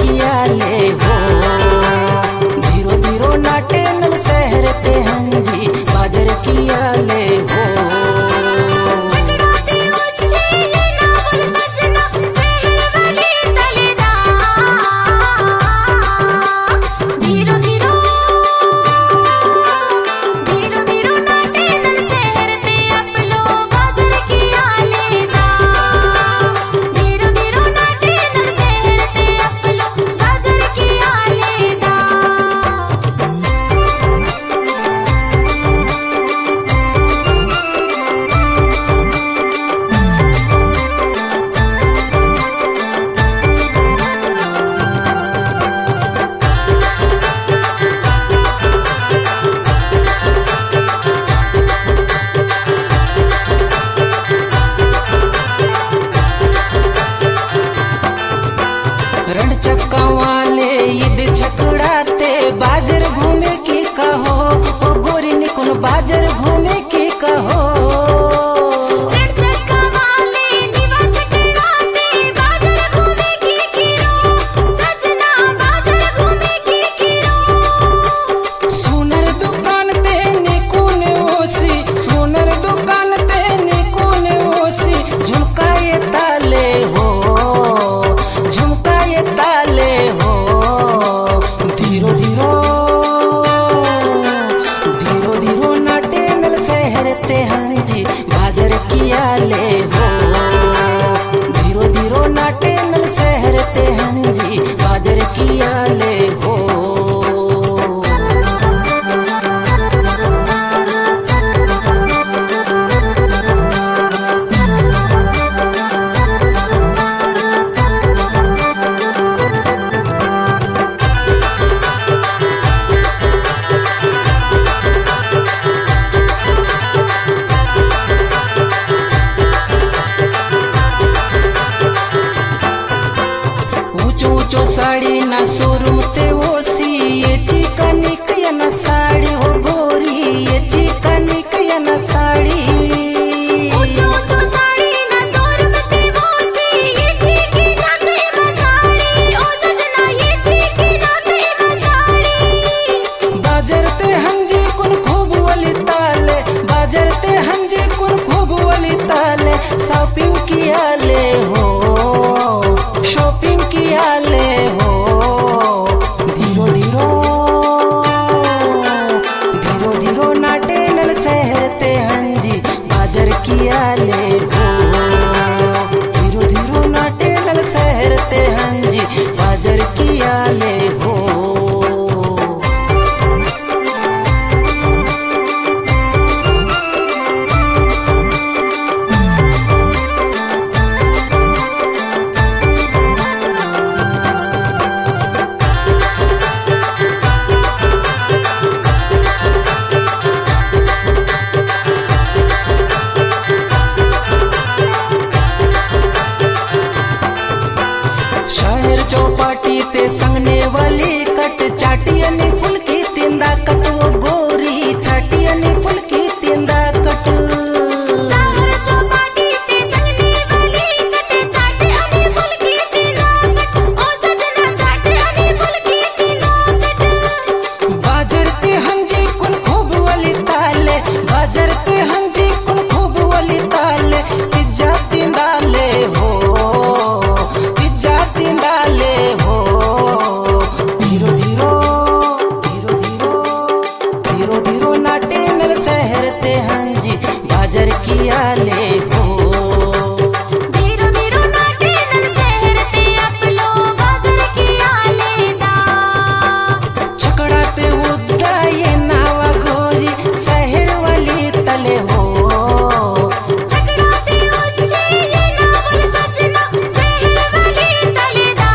किया ले हो। धीरो धीरो नाटे नल सहरते हंजी बाजर किया ले हो। रण चक्का वाले ईद छकड़ाते बाजर घूमे की कहो। ओ गोरी निकुन बाजर घूमे की कहो। सोनर दुकान ते निकुन ओसी, सोनर दुकान ते निकुन ओसी झुमका ये ताले हो, झुमका ये ताले हो। धीरो धीरो धीरो धीरो नाटे नल सहरते हंजी बाजर किया ले हो। धीरो धीरो नाटे नल सहरते हंजी बाजर किया ले हो। ऊंचो साड़ी ना शोरूम ते ओसी ये चिकनिक या ना साड़ी हो गोरी, ये चिकनिक या ना साड़ी। ऊंचो साड़ी ना शोरूम ते ओसी ये चिकनिक या साड़ी। ओ सजना ये चिकनिक या साड़ी। बाजर ते हंजी कुन खूब वाली ताले, बाजर ते हंजी कुन खूब वाली ताले। शॉपिंग किया ले हो, शॉपिंग किया ले हो। धीरो धीरो धीरो धीरो नाटे नल सहरते हंजी बाजर किया ले हो। धीरो धीरो नाटे नल सहरते हंजी बाजर किया ले हो। शहर चौपाटी ते संगने वाली कट चाटियनी फुलकी तिंदा कट वो गोरी चाटियनी फुलकी तिंदा कट। शहर चौपाटी ते संगने वाली कट चाटियनी फुलकी तिंदा कट। ओ सजना चाटियनी फुलकी तिंदा कट। बाजर ते हंजी कुन खूब वाली ताले, बाजर ते हंजी कुन खूब वाली ताले। पिज्जा तिंदा ले हो, पिज्जा तिंदा ले हो। धीरो धीरो धीरो धीरो धीरो धीरो नाटे नल सहरते हंजी बाजर किया ले हो। धीरो धीरो नाटे नल सहरते अपलो बाजर किया लेदा। छकड़ाते उद्दा ये नावा गोरी शहर वाली तले हो। छकड़ाते ऊंचे ये नावल सजना शहर वाली तलेदा।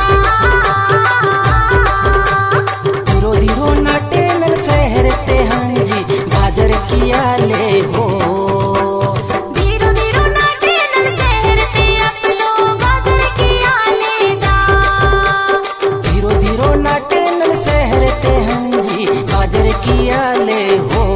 धीरो धीरो नाटे नल सहरते हंजी बाजर किया ले हो। धीरो धीरो नाटे नल सहरते अपलो बाजर किया लेदा। धीरो धीरो नाटे नल सहरते हंजी बाजर किया ले हो।